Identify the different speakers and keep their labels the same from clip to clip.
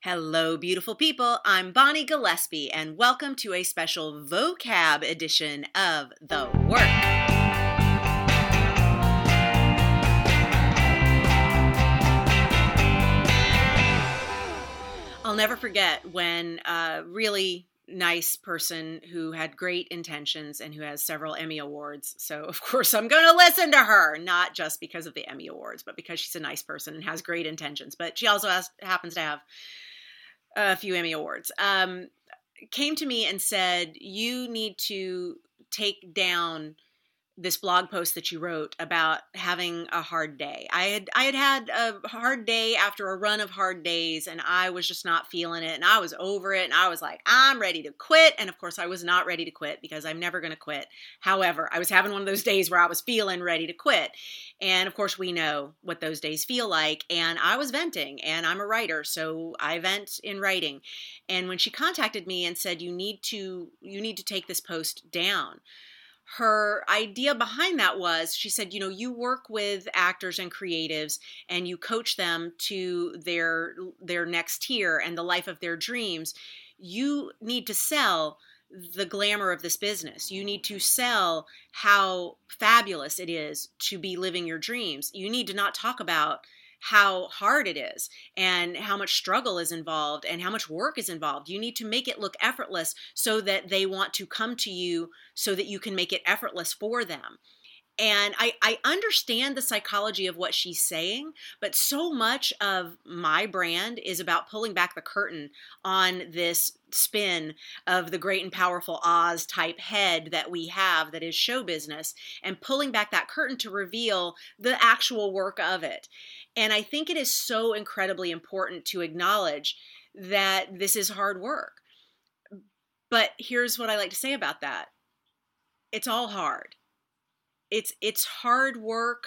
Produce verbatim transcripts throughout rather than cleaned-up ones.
Speaker 1: Hello, beautiful people. I'm Bonnie Gillespie, and welcome to a special vocab edition of The Work. I'll never forget when a really nice person who had great intentions and who has several Emmy Awards. So, of course, I'm going to listen to her, not just because of the Emmy Awards, but because she's a nice person and has great intentions. But she also has, happens to have a few Emmy Awards, um, came to me and said, you need to take down this blog post that you wrote about having a hard day. I had I had had a hard day after a run of hard days, and I was just not feeling it, and I was over it, and I was like, I'm ready to quit. And of course, I was not ready to quit because I'm never going to quit. However, I was having one of those days where I was feeling ready to quit. And of course, we know what those days feel like. And I was venting, and I'm a writer, so I vent in writing. And when she contacted me and said, you need to you need to take this post down, her idea behind that was, she said, you know, you work with actors and creatives and you coach them to their their next tier and the life of their dreams. You need to sell the glamour of this business. You need to sell how fabulous it is to be living your dreams. You need to not talk about how hard it is and how much struggle is involved and how much work is involved. You need to make it look effortless so that they want to come to you so that you can make it effortless for them. And I, I understand the psychology of what she's saying, but so much of my brand is about pulling back the curtain on this spin of the great and powerful Oz type head that we have that is show business, and pulling back that curtain to reveal the actual work of it. And I think it is so incredibly important to acknowledge that this is hard work. But here's what I like to say about that. It's all hard. It's it's hard work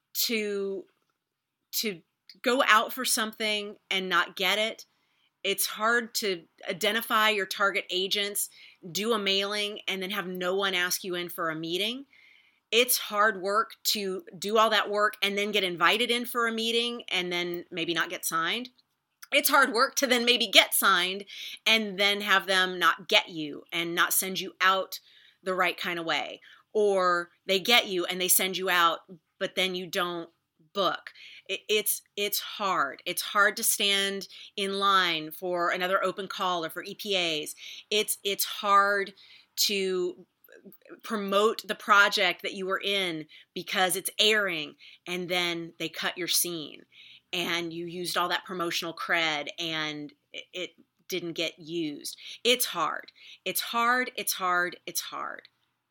Speaker 1: to to go out for something and not get it. It's hard to identify your target agents, do a mailing, and then have no one ask you in for a meeting. It's hard work to do all that work and then get invited in for a meeting and then maybe not get signed. It's hard work to then maybe get signed and then have them not get you and not send you out the right kind of way. Or they get you and they send you out, but then you don't book. It, it's it's hard. It's hard to stand in line for another open call or for E P As. It's it's hard to promote the project that you were in because it's airing and then they cut your scene and you used all that promotional cred and it, it didn't get used. It's hard. It's hard. It's hard. It's hard.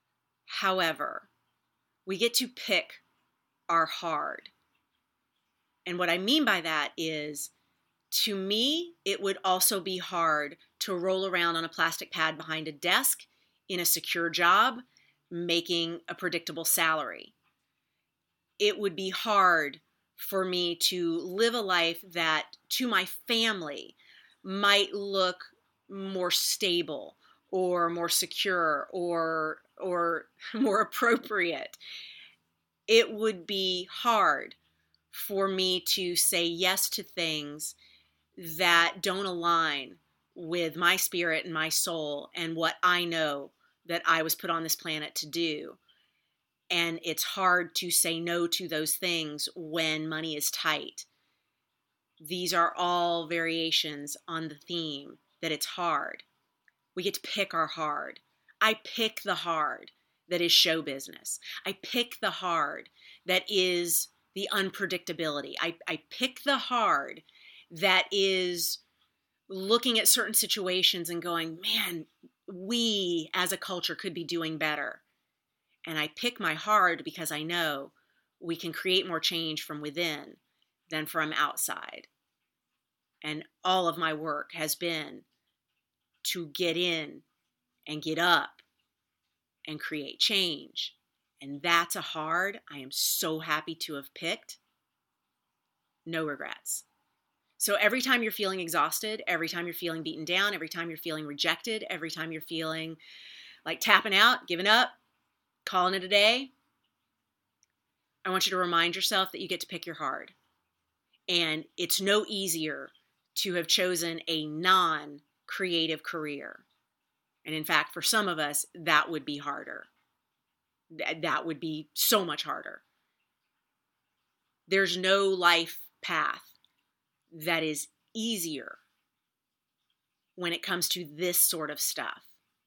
Speaker 1: However, we get to pick our hard. And what I mean by that is, to me, it would also be hard to roll around on a plastic pad behind a desk in a secure job, making a predictable salary. It would be hard for me to live a life that to my family might look more stable or more secure or or more appropriate. It would be hard for me to say yes to things that don't align with my spirit and my soul and what I know that I was put on this planet to do. And it's hard to say no to those things when money is tight. These are all variations on the theme that it's hard. We get to pick our hard. I pick the hard that is show business. I pick the hard that is the unpredictability. I, I pick the hard that is looking at certain situations and going, man, we as a culture could be doing better. And I pick my hard because I know we can create more change from within than from outside. And all of my work has been to get in and get up and create change. And that's a hard I am so happy to have picked. No regrets. So every time you're feeling exhausted, every time you're feeling beaten down, every time you're feeling rejected, every time you're feeling like tapping out, giving up, calling it a day, I want you to remind yourself that you get to pick your hard. And it's no easier to have chosen a non-creative career. And in fact, for some of us, that would be harder. That would be so much harder. There's no life path that is easier when it comes to this sort of stuff.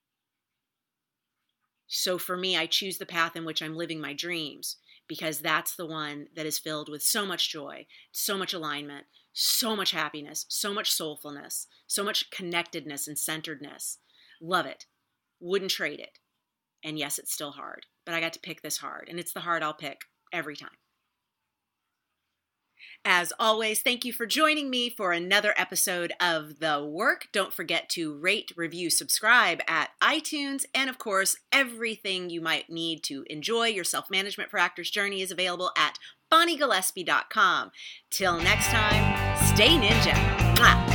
Speaker 1: So for me, I choose the path in which I'm living my dreams, because that's the one that is filled with so much joy, so much alignment, so much happiness, so much soulfulness, so much connectedness and centeredness. Love it. Wouldn't trade it. And yes, it's still hard, but I got to pick this hard, and it's the hard I'll pick every time. As always, thank you for joining me for another episode of The Work. Don't forget to rate, review, subscribe at iTunes. And of course, everything you might need to enjoy your self-management for actors journey is available at bonnie gillespie dot com. Till next time, stay ninja. Mwah.